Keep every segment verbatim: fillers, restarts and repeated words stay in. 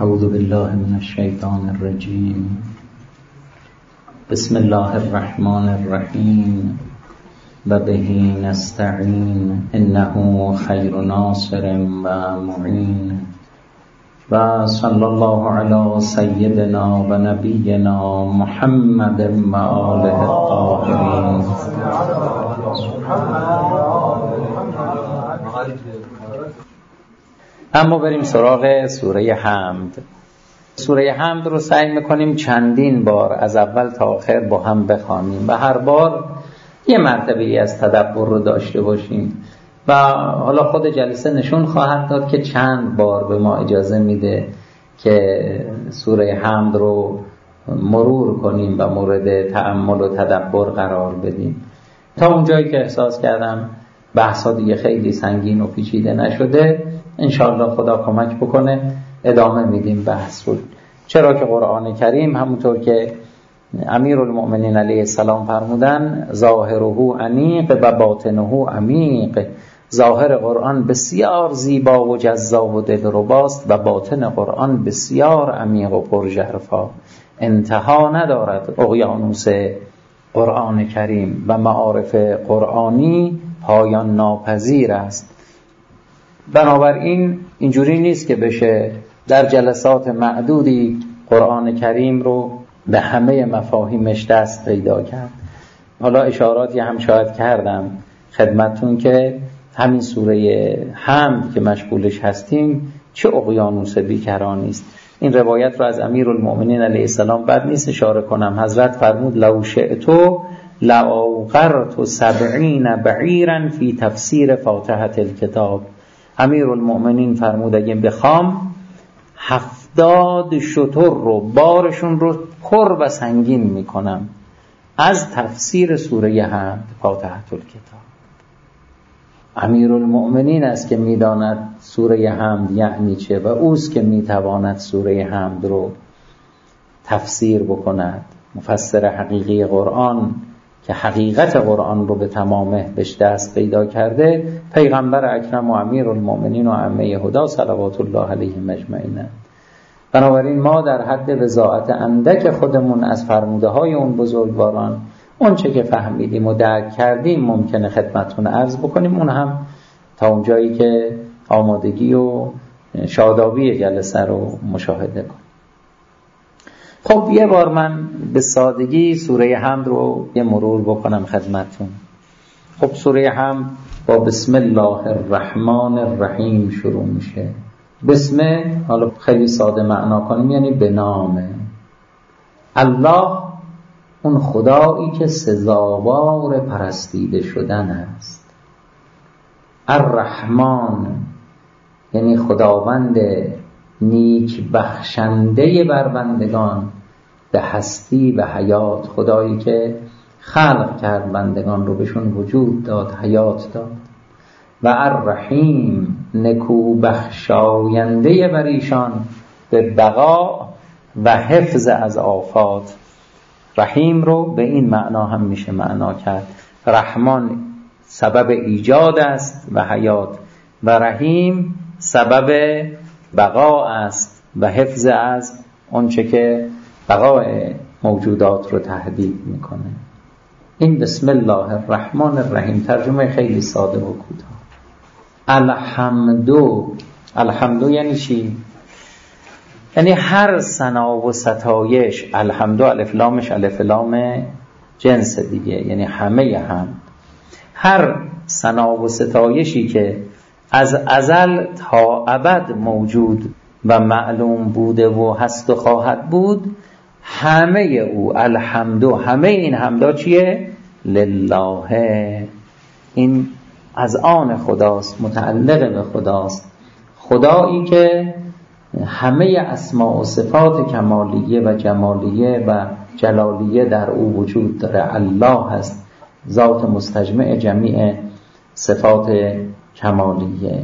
اعوذ بالله من الشیطان الرجیم. بسم الله الرحمن الرحیم و به نستعین انه خیر ناصر و معین و صلی الله علی سیدنا و نبینا محمد و آله الطاهرین. اما بریم سراغ سوره حمد. سوره حمد رو سعی میکنیم چندین بار از اول تا آخر با هم بخوانیم و هر بار یه مرتبه‌ای از تدبر رو داشته باشیم و حالا خود جلسه نشون خواهد داد که چند بار به ما اجازه میده که سوره حمد رو مرور کنیم و مورد تأمل و تدبر قرار بدیم تا اونجایی که احساس کردم بحثا دیگه خیلی سنگین و پیچیده نشده. انشاءالله خدا کمک بکنه ادامه میدیم بحث رو، چرا که قرآن کریم همونطور که امیرالمؤمنین علیه السلام فرمودن ظاهره انیق و باطنه عمیق. ظاهر قرآن بسیار زیبا و جذاب و دلرباست و باطن قرآن بسیار عمیق و پرژرفا، انتها ندارد. اقیانوس قرآن کریم و معارف قرآنی پایان ناپذیر است. بنابراین اینجوری نیست که بشه در جلسات معدودی قرآن کریم رو به همه مفاهیمش دست پیدا کرد. حالا اشاراتی هم شاید کردم خدمتون که همین سوره حمد که مشغولش هستیم چه اقیانوس بیکرانی است. این روایت رو از امیرالمؤمنین علیه السلام بد نیست اشاره کنم. حضرت فرمود لو شئتو لاوقرت سبعین بعیرا فی تفسیر فاتحه الکتاب. امیرالمؤمنین فرمود اگه بخوام هفتاد شتر رو بارشون رو پر و سنگین میکنم از تفسیر سوره حمد فاتحه الکتاب. امیرالمؤمنین است که میداند سوره حمد یعنی چه و اوست که میتواند سوره حمد رو تفسیر بکند. مفسر حقیقی قرآن که حقیقت قرآن رو به تمامه بهش دست پیدا کرده پیغمبر اکرم و امیرالمؤمنین و ائمه هدی صلوات الله علیهم اجمعین. بنابراین ما در حد وضاعت اندک خودمون از فرموده های اون بزرگواران اون چه که فهمیدیم و درک کردیم ممکنه خدمتتون عرض بکنیم، اون هم تا اونجایی که آمادگی و شادابی جلسه رو مشاهده کنیم. خب یه بار من به سادگی سوره حمد رو یه مرور بکنم خدمتتون. خب سوره حمد با بسم الله الرحمن الرحیم شروع میشه. بسم حالا خیلی ساده معنا کنیم یعنی به نام الله، اون خدایی که سزاوار پرستیده شدن است. الرحمن یعنی خداوند نیک بخشنده بر بندگان به هستی و حیات، خدایی که خلق کرد بندگان رو بهشون وجود داد، حیات داد. و الرحیم نکو بخشاینده بر ایشان به بقا و حفظ از آفات. رحیم رو به این معنا هم میشه معنا کرد. رحمان سبب ایجاد است و حیات و رحیم سبب بقا است و حفظ از آنچه که بقای موجودات رو تهدید میکنه. این بسم الله الرحمن الرحیم ترجمه خیلی ساده و کوتاه. الحمدو، الحمدو یعنی چی؟ یعنی هر ثنا و ستایش. الحمدو الف لامش الف لام جنس دیگه، یعنی همه هم. هر ثنا و ستایشی که از ازل تا ابد موجود و معلوم بوده و هست و خواهد بود، همه او الحمدو، همه این حمدا چیه؟ لله. این از آن خداست، متعلق به خداست. خدایی که همه اسماء و صفات کمالیه و جمالیه و جلالیه در او وجود داره. الله هست، ذات مستجمع جمیع صفات کمالیه.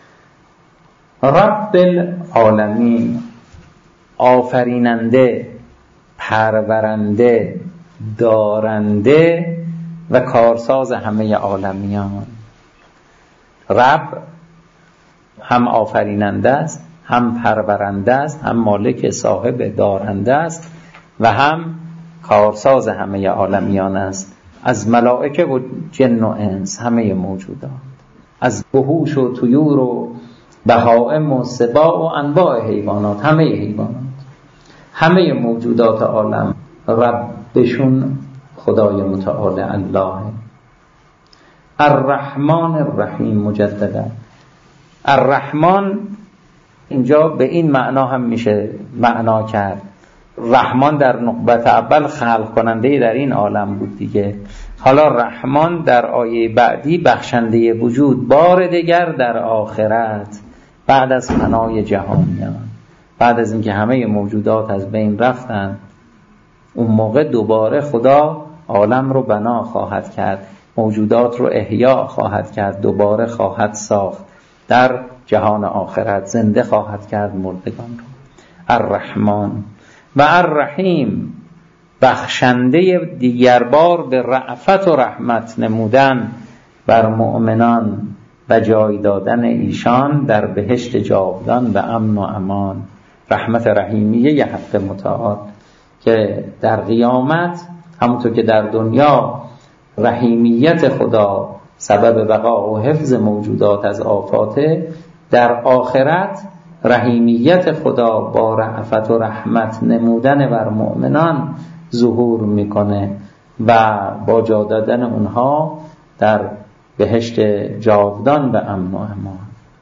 رب العالمین، آفریننده، پرورنده، دارنده و کارساز همه عالمیان. رب هم آفریننده است، هم پرورنده است، هم مالک صاحب دارنده است و هم کارساز همه عالمیان است. از ملائکه و جن و انس، همه موجودات، از وحوش و طیور و بهائم و سباع و انواع حیوانات، همه حیوانات، همه موجودات عالم ربشون خدای متعال الله. الرحمن الرحیم مجددا. الرحمن اینجا به این معنا هم میشه معنا کرد. رحمان در نقبت اول خلق کننده در این عالم بود دیگه، حالا رحمان در آیه بعدی بخشنده وجود، بار دیگر در آخرت بعد از فنای جهانیان، بعد از اینکه همه موجودات از بین رفتن، اون موقع دوباره خدا عالم رو بنا خواهد کرد، موجودات رو احیا خواهد کرد، دوباره خواهد ساخت، در جهان آخرت زنده خواهد کرد مردگان رو. الرحمن و الرحیم، بخشنده دیگر بار به رأفت و رحمت نمودن بر مؤمنان و جای دادن ایشان در بهشت جاودان و امن و امان. رحمت رحیمیه ی حق متعال که در قیامت همونطور که در دنیا رحیمیت خدا سبب بقا و حفظ موجودات از آفاته، در آخرت رحیمیت خدا با رأفت و رحمت نمودن بر مؤمنان ظهور میکنه و با جا دادن اونها در بهشت جاودان و امن و امان.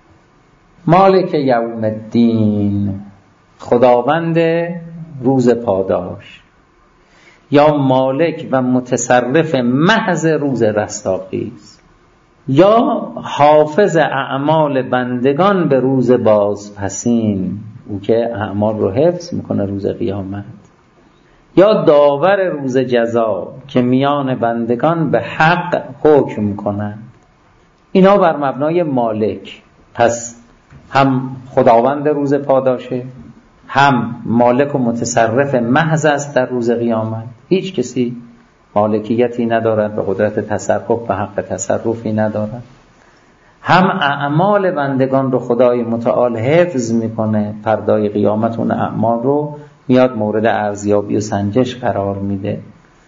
مالک یوم الدین، خداوند روز پاداش، یا مالک و متصرف محض روز رستاخیز، یا حافظ اعمال بندگان به روز بازپسین، او که اعمال رو حفظ میکنه روز قیامت، یا داور روز جزا که میان بندگان به حق حکم کنند. اینا بر مبنای مالک. پس هم خداوند روز پاداشه، هم مالک و متصرف محض است در روز قیامت، هیچ کسی مالکیتی ندارد، به قدرت تصرف به حق تصرفی ندارد، هم اعمال بندگان رو خدای متعال حفظ میکنه، فردای قیامت اون اعمال رو میاد مورد ارزیابی و سنجش قرار میده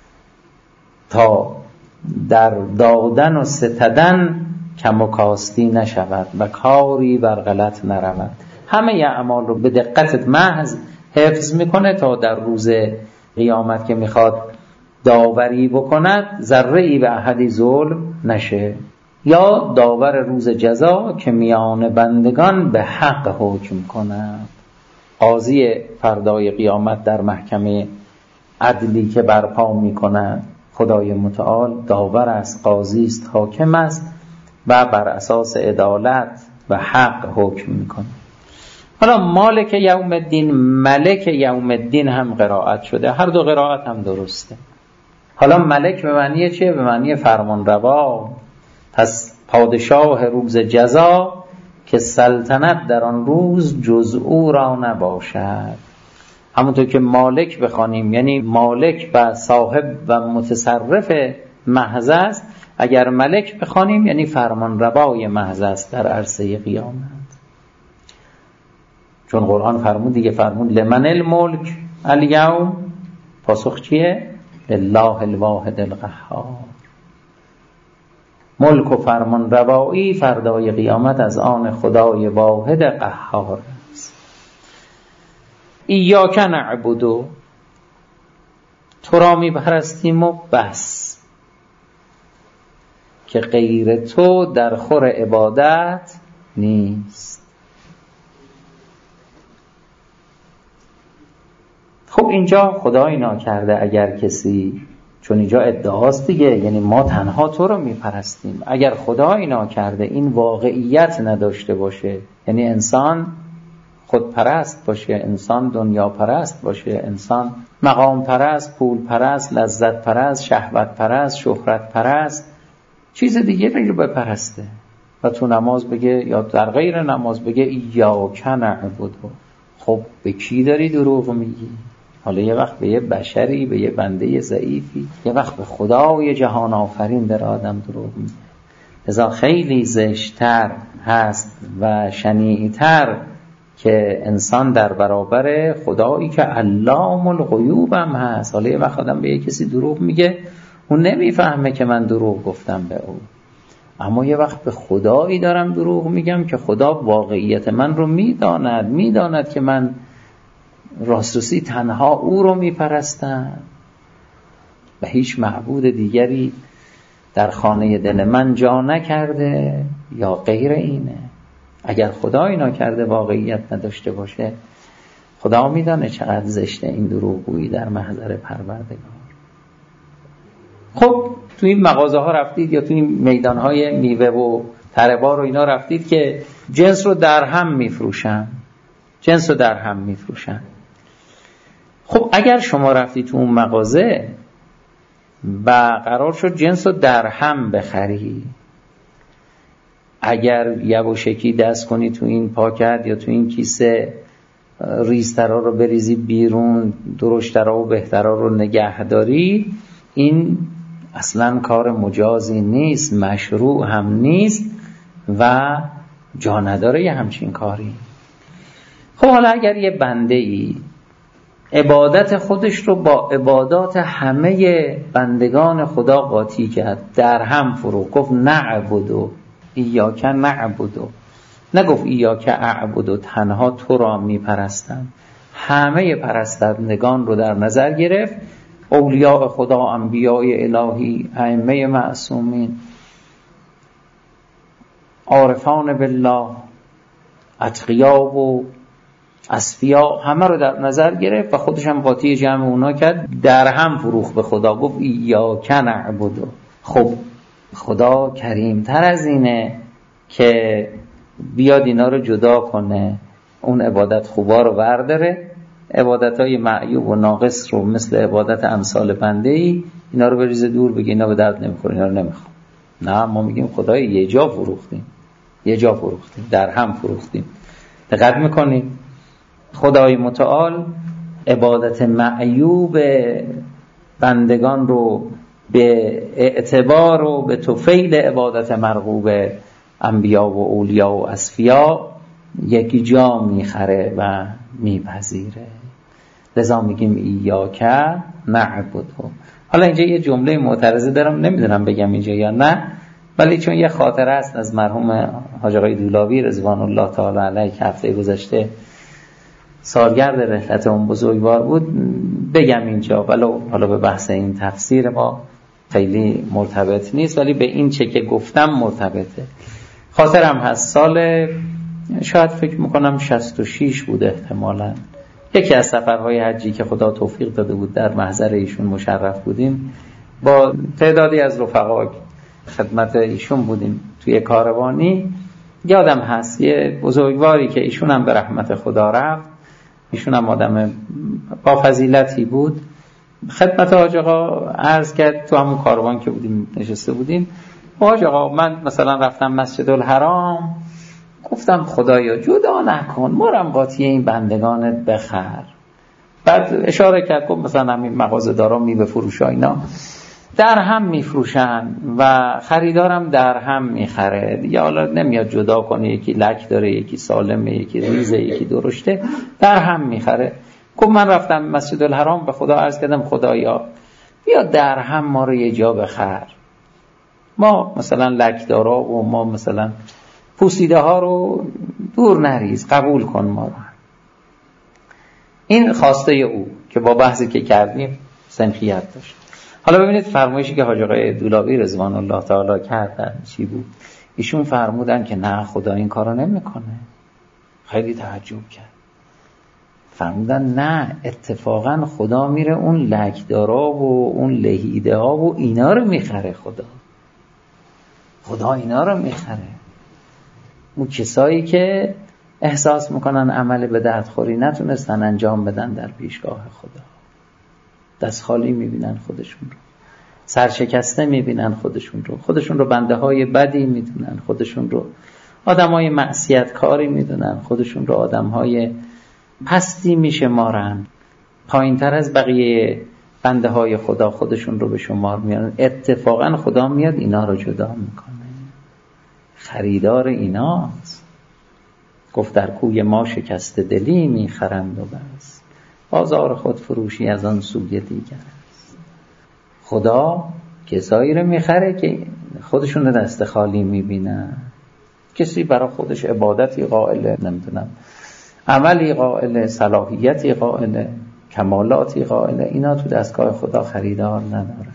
تا در دادن و ستدن کم و کاستی نشود و کاری بر غلط نرود. همه اعمال رو به دقت محض حفظ میکنه تا در روز قیامت که میخواد داوری بکند ذره‌ای به احدی ظلم نشه. یا داور روز جزا که میان بندگان به حق حکم کند، قاضی فردای قیامت در محکمه عدلی که برپا میکند خدای متعال داور است، قاضی است، حاکم است و بر اساس عدالت و حق حکم میکنه. حالا مالک یوم الدین، ملک یوم الدین هم قرائت شده، هر دو قرائت هم درسته. حالا ملک به معنی چیه؟ به معنی فرمانروا. پس پادشاه روز جزا که سلطنت در آن روز جز او را نباشد. همونطور که مالک بخوانیم یعنی مالک و صاحب و متصرف محض است، اگر ملک بخوانیم یعنی فرمانروای محض است در عرصه قیامت. چون قرآن فرمود دیگه، فرمود لمن الملک الیوم، پاسخ چیه؟ لله الواحد القهار. ملک و فرمان روایی فردای قیامت از آن خدای واحد قهار است. ایاک نعبدو، تو را می پرستیم و بس، که غیر تو در خور عبادت نیست. خب اینجا خدای ناکرده اگر کسی، چون اینجا ادعاست دیگه، یعنی ما تنها تو رو میپرستیم، اگر خدای ناکرده این واقعیت نداشته باشه، یعنی انسان خودپرست باشه، انسان دنیا پرست باشه، انسان مقام پرست، پول پرست، لذت پرست، شهوت پرست، شهرت پرست، چیز دیگه رو بپرسته و تو نماز بگه یا در غیر نماز بگه ایاک نعبدو، خب به کی داری دروغ میگی؟ حالا یه وقت به یه بشری، به یه بنده ضعیفی، یه وقت به خدای جهان آفرین در آدم دروغ میگه. لذا خیلی زشتر هست و شنیعتر که انسان در برابر خدایی که علام الغیوب هم هست. حالا یه وقت آدم به یه کسی دروغ میگه، اون نمیفهمه که من دروغ گفتم به او، اما یه وقت به خدایی دارم دروغ میگم که خدا واقعیت من رو میداند، میداند که من راستی تنها او رو میپرستم و هیچ معبود دیگری در خانه دل من جا نکرده یا غیر اینه. اگر خدا اینا کرده واقعیت نداشته باشه، خدا میدانه چقدر زشته این دروغگویی در محضر پروردگار. خب تو این مغازه ها رفتید یا تو این میدان های میوه و تره بار و اینا رفتید که جنس رو در هم میفروشن، جنس رو در هم میفروشن. خب اگر شما رفتید تو اون مغازه و قرار شد جنس رو در هم بخری، اگر یواشکی دست کنی تو این پاکت یا تو این کیسه، ریزترا رو بریزی بیرون، درشترا و بهترا رو نگه داری، این اصلا کار مجازی نیست، مشروع هم نیست و جا نداره یه همچین کاری. خب حالا اگر یه بنده ای عبادت خودش رو با عبادات همه بندگان خدا قاطی کرد، در هم فرو گفت نعبدو ایاک نعبدو، نگفت ایاک اعبدو تنها تو را می پرستم، همه پرستندگان رو در نظر گرفت، اولیاء خدا، انبیاء الهی، ائمه معصومین، عارفان بالله، اتقیا و اصفیا، همه رو در نظر گرفت و خودش هم قاطی جمع اونا کرد، در هم فروخت به خدا، گفت ایاک نعبدو. خب خدا کریمتر از اینه که بیاد اینا رو جدا کنه، اون عبادت خوبا رو برداره، عبادتهای معیوب و ناقص رو مثل عبادت امثال بنده ای اینا رو بریزه دور، بگه اینا به درد نمیخوره، اینا رو نمیخوام. نه، ما میگیم خدای یه جا فروختیم، یه جا فروختیم، در هم فروختیم. دقت میکنیم خدای متعال عبادت معیوب بندگان رو به اعتبار و به طفیل عبادت مرغوب انبیا و اولیا و اصفیا یکی جا میخره و میپذیره. لذا میگیم ایاک نعبدو. حالا اینجا یه جمله معترضه دارم، نمیدونم بگم اینجا یا نه، ولی چون یه خاطره است از مرحوم حاج آقای دولاوی رضوان الله تعالی علیه که هفته گذشته سالگرد رحلت اون بزرگوار بود، بگم اینجا، ولو حالا به بحث این تفسیر ما خیلی مرتبط نیست، ولی به این چه که گفتم مرتبطه. خاطرم هست سال شاید فکر میکنم شصت و شش بود احتمالاً، یکی از سفرهای حجی که خدا توفیق داده بود در محضر ایشون مشرف بودیم، با تعدادی از رفقا خدمت ایشون بودیم توی کاروانی. یادم هست یه بزرگواری که ایشون هم به رحمت خدا رفت، ایشون هم آدم با فضیلتی بود، خدمت حاج آقا عرض کرد تو همون کاروان که بودیم نشسته بودیم، حاج آقا من مثلا رفتم مسجد الحرام، گفتم خدایا جدا نکن، ما رو هم قاطی این بندگانت بخر. بعد اشاره کرد گفت مثلا همین مغازه دارا میوه فروشا اینا در هم میفروشن و خریدارم در هم میخره دیگه، حالا نمیاد جدا کنه، یکی لک داره، یکی سالمه، یکی ریزه، یکی درشته، در هم میخره. گفت من رفتم مسجد الحرام به خدا عرض کردم خدایا بیا در هم ما رو یه جا بخر، ما مثلا لک دارا و ما مثلا پوسیده ها رو دور نریز، قبول کن ما رو. این خواسته او که با بحثی که کردیم سنخیت داشت. حالا ببینید فرمایشی که حاج آقای دولاوی رضوان الله تعالی کردن چی بود. ایشون فرمودن که نه خدا این کارو نمیکنه. خیلی تعجب کرد. فرمودن نه اتفاقا خدا میره اون لکدارا و اون لهیده ها و اینا رو میخره، خدا خدا اینا رو میخره. اون کسایی که احساس میکنن عمل به دردخوری نتونستن انجام بدن در پیشگاه خدا، دست خالی میبینن خودشون رو، سرشکسته میبینن خودشون رو، خودشون رو بنده های بدی میدونن، خودشون رو آدم های معصیت کاری میدونن، خودشون رو آدم های پستی میشمارن، پایین تر از بقیه بنده های خدا خودشون رو به شمار میارن. اتفاقا خدا میاد اینا رو جدا میکنه، خریدار ایناست. گفت در کوی ما شکست دلی میخرند و بس، بازار خود فروشی از آن سوی دیگر است. خدا کسایی رو میخره که خودشون رو دست خالی میبینن. کسی برای خودش عبادتی قائله، نمیدونم عملی قائله، صلاحیتی قائله، کمالاتی قائله، اینا تو دستگاه خدا خریدار ندارن.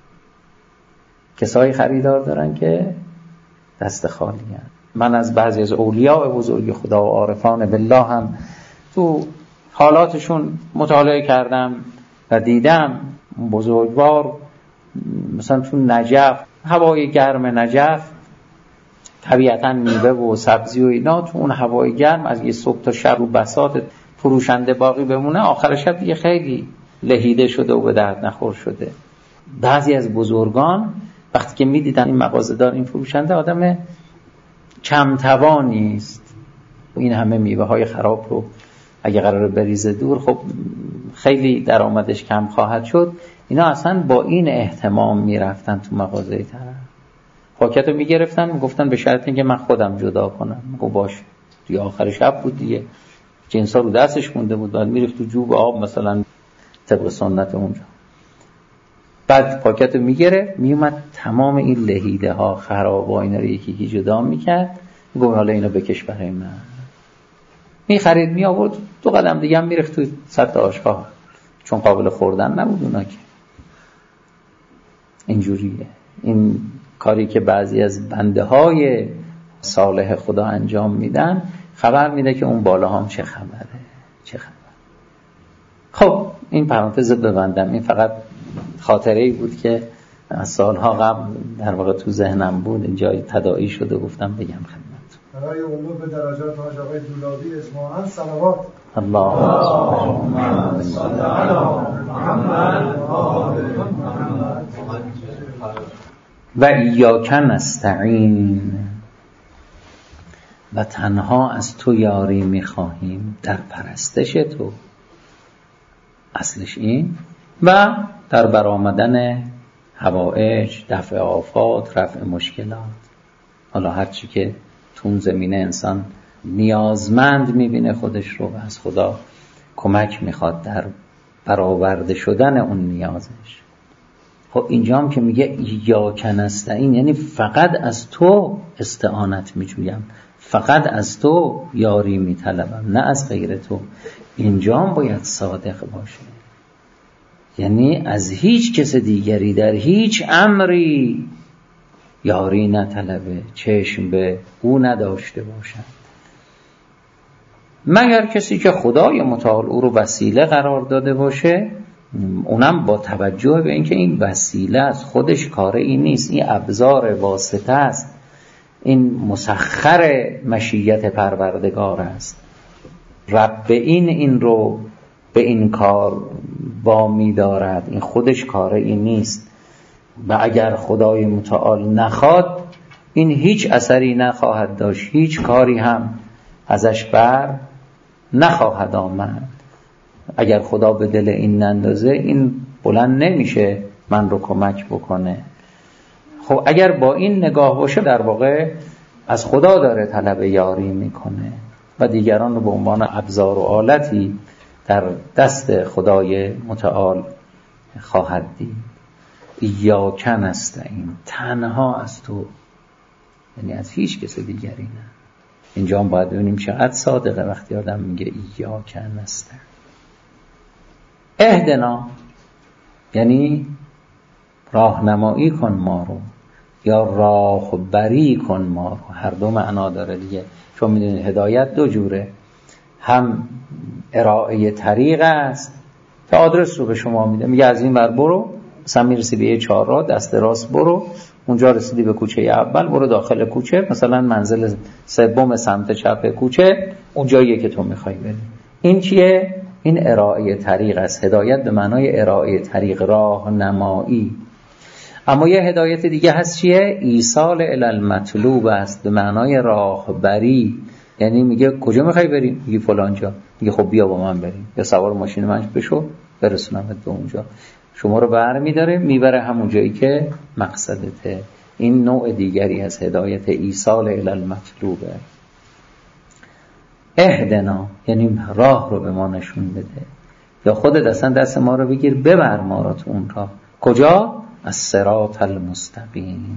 کسایی خریدار دارن که دست خالی هن. من از بعضی از اولیاء بزرگ خدا و عارفان بالله هم تو حالاتشون مطالعه کردم و دیدم بزرگوار، مثلا تو نجف، هوای گرم نجف طبیعتاً میوه و سبزی و اینا، تو اون هوای گرم از یه صبح تا شب رو بساط فروشنده باقی بمونه، آخر شب دیگه خیلی لهیده شده و به درد نخور شده. بعضی از بزرگان وقتی که میدیدن این مغازه‌دار، این فروشنده آدم کم توانی است، این همه میوه های خراب رو اگه قراره بریزه دور، خب خیلی درآمدش کم خواهد شد، اینا اصلا با این اهتمام میرفتن تو مغازه طرف، پاکت رو میگرفتن، میگفتن به شرط اینکه من خودم جدا کنم. میگو باش. دیگه آخر شب بود دیگه، جنسا رو دستش مونده بود، بعد میرفت تو جوب آب مثلا طبق سنت اونجا، بعد پاکت رو میگره، میومد تمام این لهیده ها خراب و اینا رو یکی یکی جدا میکرد، میگو حالا اینو بکش برای من. میخرید میآورد، دو قدم دیگه هم میرفت تو سطل آشغال، چون قابل خوردن نبود اونا که. اینجوریه این کاری که بعضی از بنده های صالح خدا انجام میدن، خبر میده که اون بالا هم چه خبره، چه خبر. خب این پرانتز ببندم، این فقط خاطره‌ای بود که از سالها قبل در واقع تو ذهنم بود، اینجا تداعی شده گفتم بگم خدمتتون. برای علو به درجات حاج آقای دولابی اصفهان صلوات. اللهم صل علی محمد و ایاک نستعین، و تنها از تو یاری میخواهیم در پرستش تو، اصلش این، و در برآمدن حوائج، دفع آفات، رفع مشکلات. حالا هرچی که تو زمینه انسان نیازمند میبینه خودش رو و از خدا کمک میخواد در برآورده شدن اون نیازش. خب اینجا هم که میگه ایاک نستعین، یعنی فقط از تو استعانت میجویم، فقط از تو یاری میطلبم، نه از غیر تو. اینجا هم باید صادق باشه، یعنی از هیچ کس دیگری در هیچ امری یاری نطلبه، چشم به او نداشته باشد، مگر کسی که خدای متعال او رو وسیله قرار داده باشه، اونم با توجه به اینکه این وسیله از خودش کار این نیست، این ابزار واسطه است، این مسخر مشیت پروردگار است، رب این این رو به این کار وامی دارد، این خودش کار این نیست، و اگر خدای متعال نخواد این هیچ اثری نخواهد داشت، هیچ کاری هم ازش بر نخواهد آمد. اگر خدا به دل این نندازه، این بلند نمیشه من رو کمک بکنه. خب اگر با این نگاه باشه، در واقع از خدا داره طلب یاری میکنه و دیگران رو به عنوان ابزار و آلتی در دست خدای متعال خواهد دید. ایاک نستعین، تنها از تو، یعنی از هیچ کس دیگری نه. اینجا هم باید ببینیم چقدر صادقه وقتی آدم میگه ایاک نستعین. اهدنا یعنی راهنمایی کن ما رو، یا راهبری کن ما رو، هر دو معنا داره دیگه، چون میدونید هدایت دو جوره، هم ارائه طریق است که آدرس رو به شما میده، میگه از این ور برو، مثلا میرسی به یه چهارراه، دست راست برو، اونجا رسیدی به کوچه اول، برو داخل کوچه، مثلا منزل سوم سمت چپ کوچه، اونجاییه که تو میخوای بری. این چیه؟ این ارائه طریق است. هدایت به معنای ارائه طریق، راهنمایی. اما یه هدایت دیگه هست چیه؟ ایصال الی المطلوب است، به معنای راهبری. یعنی میگه کجا میخوای بریم؟ میگه فلان جا. میگه خب بیا با من بریم، یا سوار ماشین من بشو برسونمت به اونجا. شما رو برمی‌داره میبره همون جایی که مقصدته. این نوع دیگری از هدایت، ایصال الی المطلوبه. اهدنا یعنی راه رو به ما نشون بده، یا خودت اصلا دست ما رو بگیر ببر ما رو تو اون راه. کجا؟ الصراط المستقیم،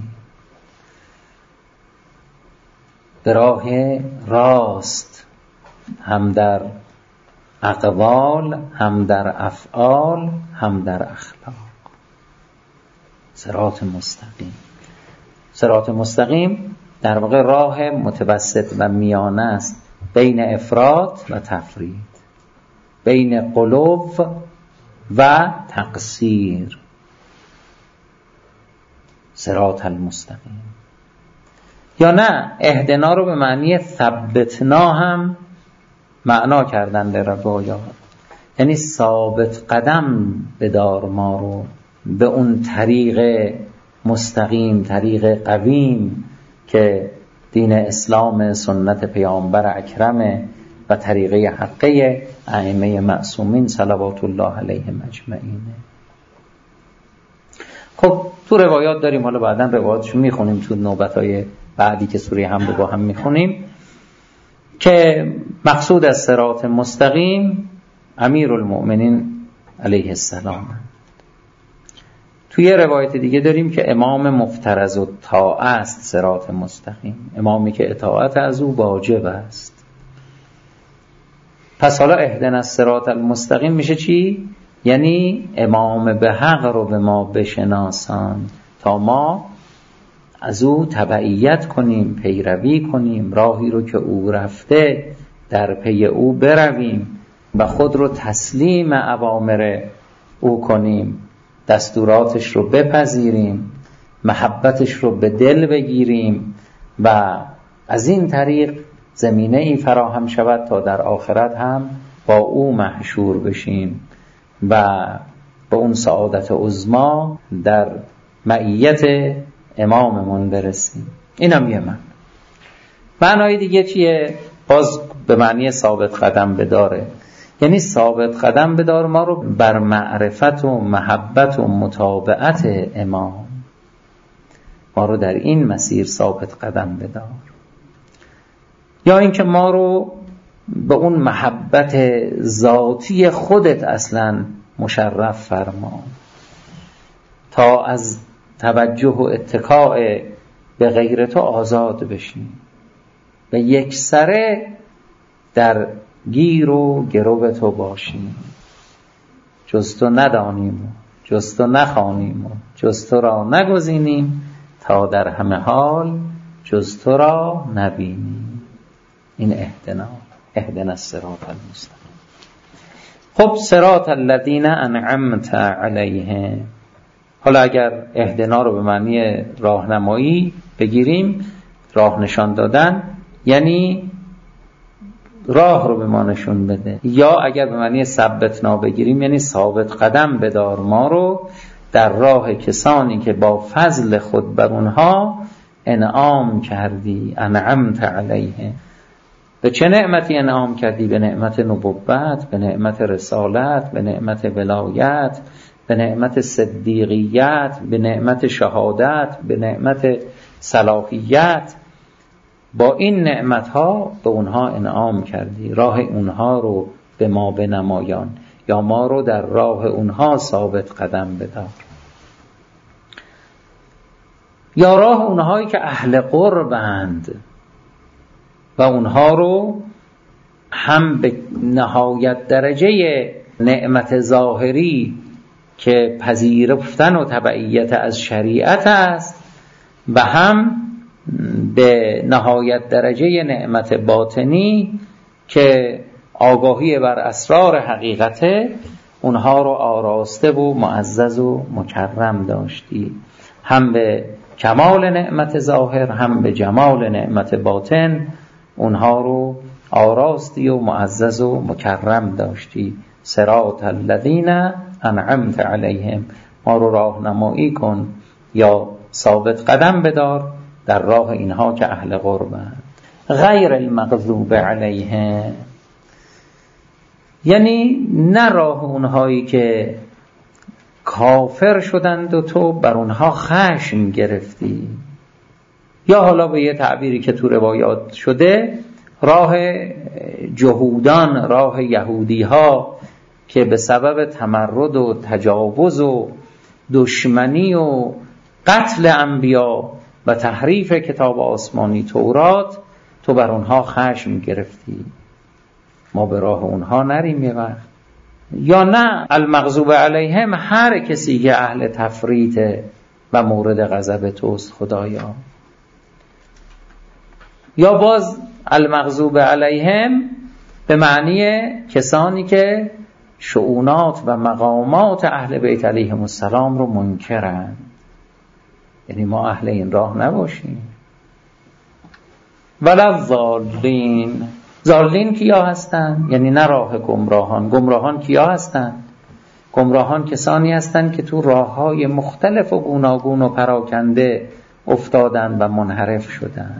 به راه راست، هم در اقوال هم در افعال هم در اخلاق. صراط مستقیم. صراط مستقیم در واقع راه متوسط و میانه است بین افراط و تفرید، بین غلو و تقصیر. صراط المستقیم. یا نه، اهدنا رو به معنی ثبتنا هم معنا کردن در روایات، یعنی ثابت قدم بدار ما رو به اون طریق مستقیم، طریق قویم که دین اسلام، سنت پیامبر اکرم و طریقه حقه ائمه معصومین صلوات الله علیهم اجمعین. خب تو روایات داریم، حالا بعداً روایاتشو میخونیم تو نوبتهای بعدی که سوره حمد رو با هم میخونیم، که مقصود از صراط مستقیم امیرالمؤمنین علیه السلام. توی روایت دیگه داریم که امام مفترض الطاعه است صراط مستقیم، امامی که اطاعت از او واجب است. پس حالا اهدنا الصراط المستقیم میشه چی؟ یعنی امام به حق رو به ما بشناسان تا ما از او تبعیت کنیم، پیروی کنیم، راهی رو که او رفته در پی او برویم و خود رو تسلیم اوامر او کنیم، دستوراتش رو بپذیریم، محبتش رو به دل بگیریم و از این طریق زمینه ای فراهم شود تا در آخرت هم با او محشور بشیم و با اون سعادت عظما در معیت اماممون برسیم. اینم یه من. معنای دیگه چیه؟ باز به معنی ثابت قدم بداره، یعنی ثابت قدم بدار ما رو بر معرفت و محبت و متابعت امام، ما رو در این مسیر ثابت قدم بدار. یا اینکه ما رو به اون محبت ذاتی خودت اصلا مشرف فرما تا از توجه و اتکاء به غیر تو آزاد بشیم و یک سره در گیر و گرو تو باشیم، جز تو ندانیم، جز تو نخوانیم، جز تو را نگزینیم، تا در همه حال جز تو را نبینیم. این اهدنا اهدنا الصراط المستقیم. خب صراط الذین انعمت علیهم. حالا اگر اهدنا رو به معنی راهنمایی بگیریم، راه نشان دادن، یعنی راه رو به ما نشون بده. یا اگر به معنی ثبتنا بگیریم، یعنی ثابت قدم بدار ما رو در راه کسانی که با فضل خود بر اونها انعام کردی. انعمت علیهم. به چه نعمتی انعام کردی؟ به نعمت نبوت، به نعمت رسالت، به نعمت ولایت، به نعمت صدیقیت، به نعمت شهادت، به نعمت صلاحیت. با این نعمتها به اونها انعام کردی، راه اونها رو به ما بنمایان، یا ما رو در راه اونها ثابت قدم بدار. یا راه اونهایی که اهل قربند و اونها رو هم به نهایت درجه نعمت ظاهری که پذیرفتن و تبعیت از شریعت است و هم به نهایت درجه نعمت باطنی که آگاهی بر اسرار حقیقته، اونها رو آراسته و معزز و مکرم داشتی، هم به کمال نعمت ظاهر هم به جمال نعمت باطن اونها رو آراستی و معزز و مکرم داشتی. صراط الذین انعمت علیهم. ما رو راهنمایی کن یا ثابت قدم بدار در راه اینها که اهل قربند. غیر المغضوب علیهم، یعنی نه راه اونهایی که کافر شدند و تو بر اونها خشم گرفتی، یا حالا به یه تعبیری که تو روایات شده راه جهودان، راه یهودی ها که به سبب تمرد و تجاوز و دشمنی و قتل انبیا و تحریف کتاب آسمانی تورات تو بر اونها خشم گرفتی، ما به راه اونها نریم یه وقت. یا نه المغضوب علیهم هر کسی که اهل تفریطه و مورد غضب توست خدایا. یا باز المغضوب علیهم به معنی کسانی که شؤونات و مقامات اهل بیت علیهم السلام رو منکرن، یعنی ما اهل این راه نباشیم. ولا ضالین، ضالین کیا هستن؟ یعنی نه راه گمراهان. گمراهان کیا هستن؟ گمراهان کسانی هستن که تو راههای مختلف و گوناگون و پراکنده افتادن و منحرف شدن.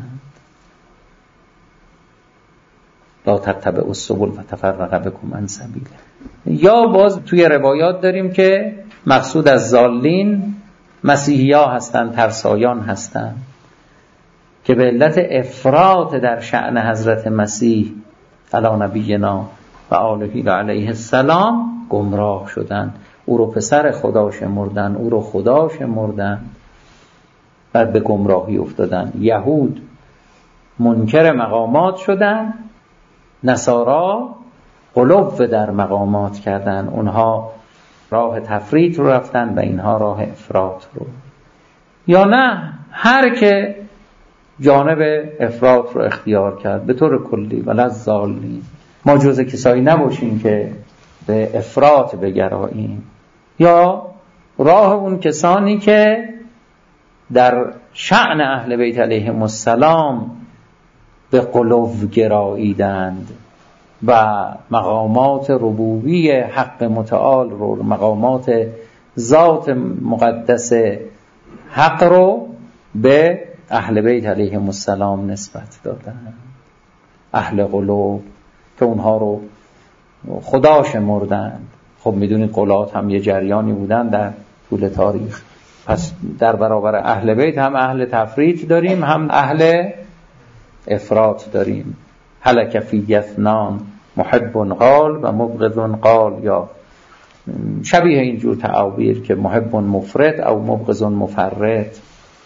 لا تتبعوا السبل فتفرق بكم عن سبیله. یا باز توی روایات داریم که مقصود از ضالین مسیحی‌ها هستن، ترسایان هستن که به علت افراط در شأن حضرت مسیح علی نبینا و آله علیه السلام گمراه شدن، او رو پسر خدا شمردن، او رو خدا شمردن و به گمراهی افتادن. یهود منکر مقامات شدن، نصارا غلو در مقامات کردن، اونها راه تفریط رو رفتن و اینها راه افراط رو. یا نه هر که جانب افراط رو اختیار کرد به طور کلی ولا الضالین، ما جز کسایی نباشیم که به افراط بگراییم. یا راه اون کسانی که در شأن اهل بیت علیهم السلام به غلو گراییدند و مقامات ربوبی حق متعال رو، مقامات ذات مقدس حق رو به اهل بیت علیهم السلام نسبت دادن. اهل غلو که اونها رو خدا شمردن. خب میدونید غلات هم یه جریانی بودن در طول تاریخ. پس در برابر اهل بیت هم اهل تفریط داریم، هم اهل افراط داریم. هلک فی اثنان محب قال و مبغض قال، یا شبیه اینجور تعابیر که محب مفرط او مبغض مفرط.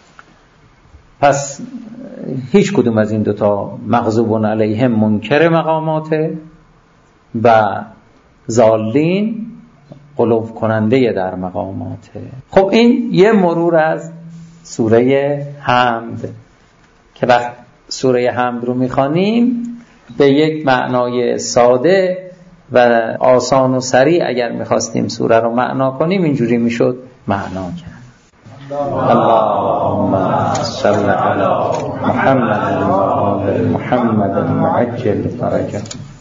پس هیچ کدوم از این دوتا مغضوب علیهم منکر مقاماته و ضالین غلو کننده در مقاماته. خب این یه مرور از سوره حمد که وقت سوره حمد رو میخوانیم به یک معنای ساده و آسان و سریع اگر میخواستیم سوره رو معنا کنیم اینجوری میشد معنا کرد. اللهم صل علی محمد و آل محمد عجل فرجهم.